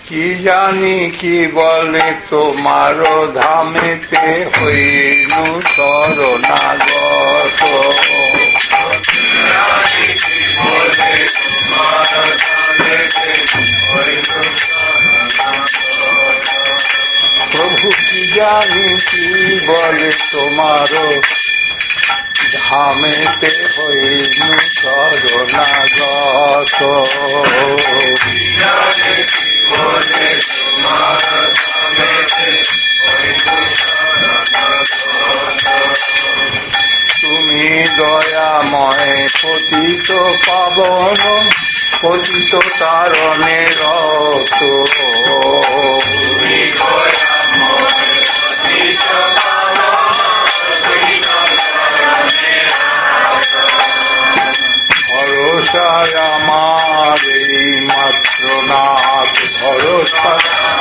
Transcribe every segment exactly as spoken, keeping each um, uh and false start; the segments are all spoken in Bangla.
কি জানি কি বলে তোমার ধামেতে হইনু শরণাগত। প্রভু কি জানি কি বলে তোমার ধামেতে হইনু শরণাগত। তুমি দয়াময় পতিত পাবন পতিত তারণে রত। ভরসায় আমার এই মাত্র নাথ, ভরসা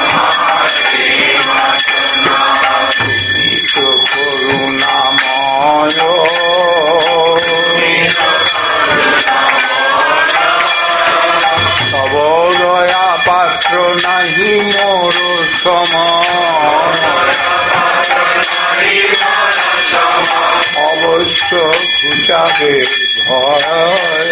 করুণাময়। তব দয়া পাত্র নাহি মোর সময়, অবশ্য ঘুচাবে ভয়।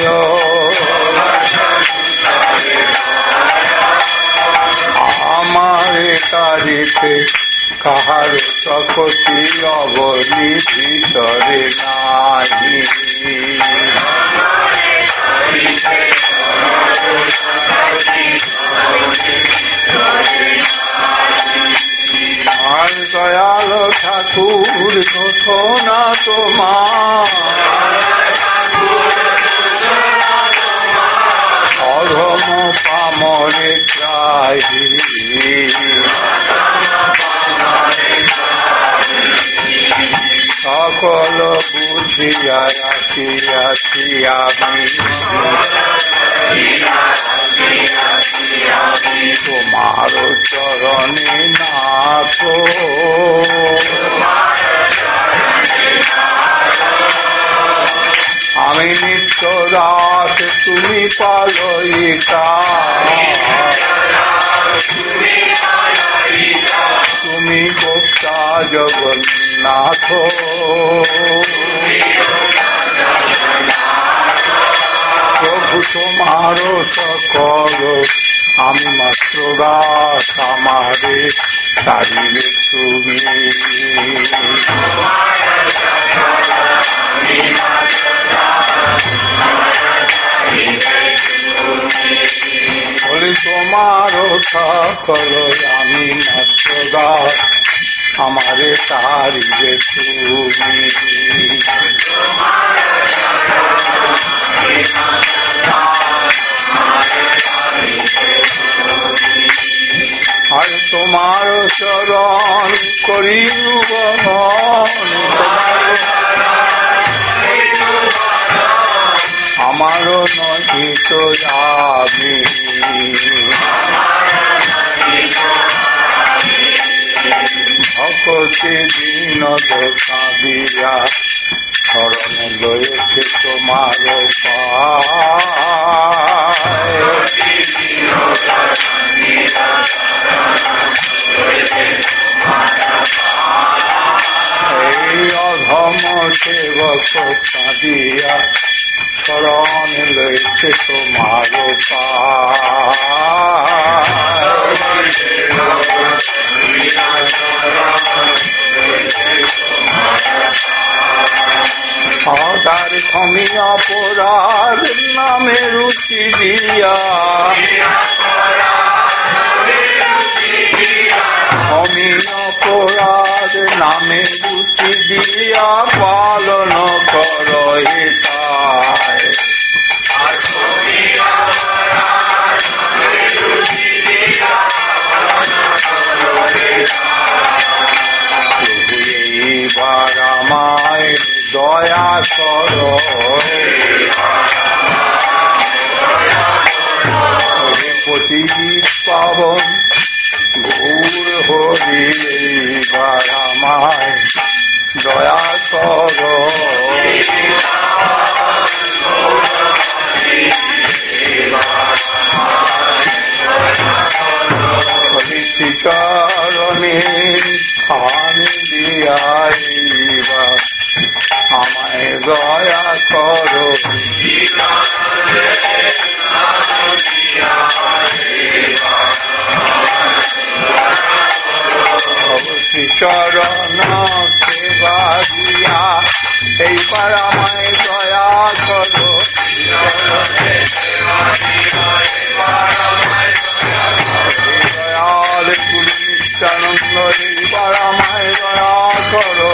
আমারে কারিতে কাহার শক্তি অবনি ভিতরে নাহি। আর দয়াল ঠাকুর ঘোষণা তোমার, অধম পামরে ত্রাহি। সকল বুঝিয়া আসিয়াছি আমি, তোমার চরণে নাথ। আমি নিত্য দাস তুমি পালয়িতা, তুমি গোপ্তা জগন্নাথ। প্রভু তোমার সকল আমি মাত্র দাস, আমারে ছাড়িবে তুমি। বলে তোমার সকল আমি মাত্র দাস, আমারে ছাড়িবে তুমি। আর তোমার চরণ করিব বহন, আমার নহিত আমি। ভক্তি দিন কাঁদিয়া শরণ লয়েছে তোমার পায়। এই অধম সেবক কাঁদিয়া শরণ লয়েছে তোমার পায়। অদার ক্ষমি অপরাধ নামে রুচি দিয়া, ক্ষমি অপরাধ নামে রুচি দিয়া পালন কর হিতায়। এইবার আমায় দয়া কর, পতিত পাবন গৌর হরি। এইবার আমায় দয়া কর, শ্রীচরণে স্থান দিয়াইবা আমায় দয়া করো শ্রীচরণ সেবা দিয়া এইবার আমায় দয়া করো দয়াল গুরু নিত্যানন্দ এইবার আমায় দয়া করো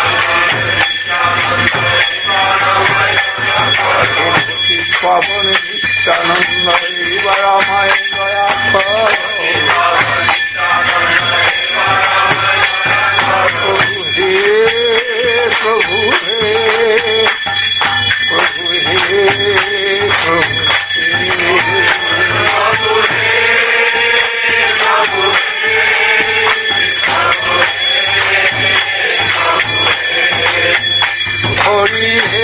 পাবন নিত্যানন্দ এইবার আমায় দয়া করো প্রভু হে প্রভু হে প্রভু হে প্রভু হরি হে